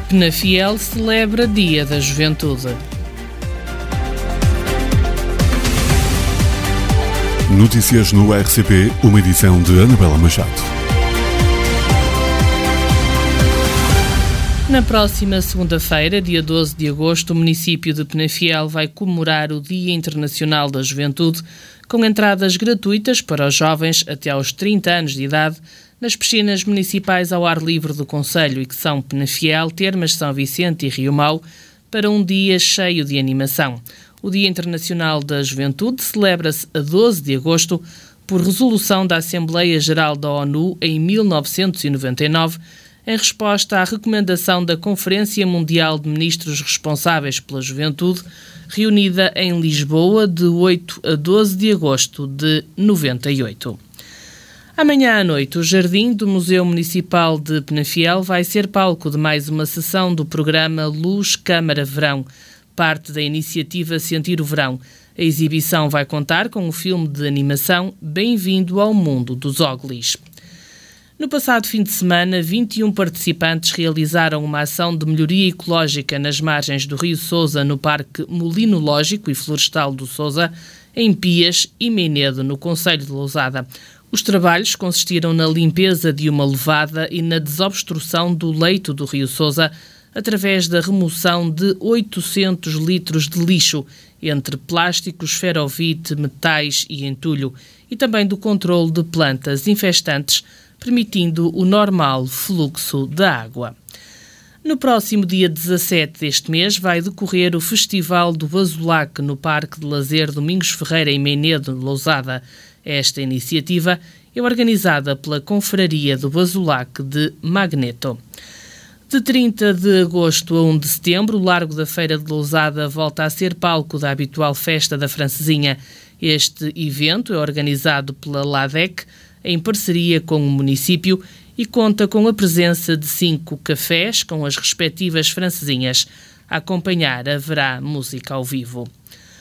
Penafiel celebra Dia da Juventude. Notícias no RCP, uma edição de Anabela Machado. Na próxima segunda-feira, dia 12 de agosto, o município de Penafiel vai comemorar o Dia Internacional da Juventude, com entradas gratuitas para os jovens até aos 30 anos de idade, nas piscinas municipais ao ar livre do concelho e que são Penafiel, Termas, São Vicente e Rio Mau, para um dia cheio de animação. O Dia Internacional da Juventude celebra-se a 12 de agosto por resolução da Assembleia Geral da ONU em 1999, em resposta à recomendação da Conferência Mundial de Ministros Responsáveis pela Juventude, reunida em Lisboa de 8 a 12 de agosto de 98. Amanhã à noite, o Jardim do Museu Municipal de Penafiel vai ser palco de mais uma sessão do programa Luz Câmara Verão, parte da iniciativa Sentir o Verão. A exibição vai contar com o filme de animação Bem-vindo ao Mundo dos Oglis. No passado fim de semana, 21 participantes realizaram uma ação de melhoria ecológica nas margens do Rio Sousa, no Parque Molinológico e Florestal do Sousa, em Pias e Menedo, no concelho de Lousada. Os trabalhos consistiram na limpeza de uma levada e na desobstrução do leito do Rio Sousa, através da remoção de 800 litros de lixo, entre plásticos, ferrovite, metais e entulho, e também do controle de plantas infestantes, permitindo o normal fluxo da água. No próximo dia 17 deste mês vai decorrer o Festival do Azulac no Parque de Lazer Domingos Ferreira, em Menedo, Lousada. Esta iniciativa é organizada pela Confraria do Azulac de Magneto. De 30 de agosto a 1 de setembro, o Largo da Feira de Lousada volta a ser palco da habitual Festa da Francesinha. Este evento é organizado pela LADEC, em parceria com o município, e conta com a presença de 5 cafés com as respectivas francesinhas. A acompanhar haverá música ao vivo.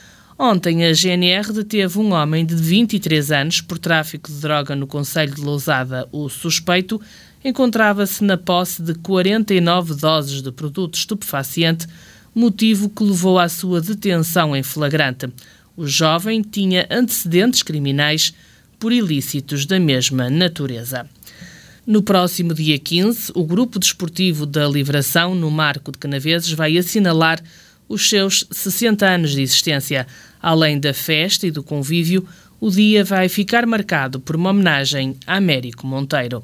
Ontem, a GNR deteve um homem de 23 anos por tráfico de droga no concelho de Lousada. O suspeito encontrava-se na posse de 49 doses de produto estupefaciente, motivo que levou à sua detenção em flagrante. O jovem tinha antecedentes criminais por ilícitos da mesma natureza. No próximo dia 15, o Grupo Desportivo da Livração, no Marco de Canaveses, vai assinalar os seus 60 anos de existência. Além da festa e do convívio, o dia vai ficar marcado por uma homenagem a Américo Monteiro.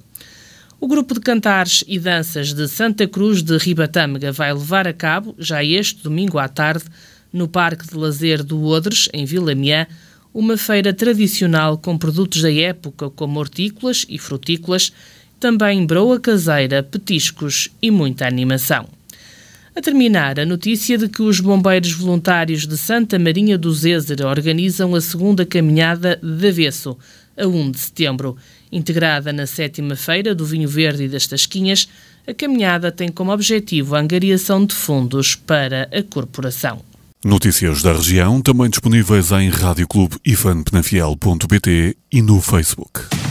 O grupo de cantares e danças de Santa Cruz de Ribatâmega vai levar a cabo, já este domingo à tarde, no Parque de Lazer do Odres, em Vilamiã, uma feira tradicional com produtos da época como hortícolas e frutícolas, também broa caseira, petiscos e muita animação. A terminar, a notícia de que os bombeiros voluntários de Santa Marinha do Zézer organizam a segunda caminhada de avesso, a 1 de setembro. Integrada na 7ª Feira do Vinho Verde e das Tasquinhas, a caminhada tem como objetivo a angariação de fundos para a corporação. Notícias da região, também disponíveis em radioclubeifanpenafiel.pt e no Facebook.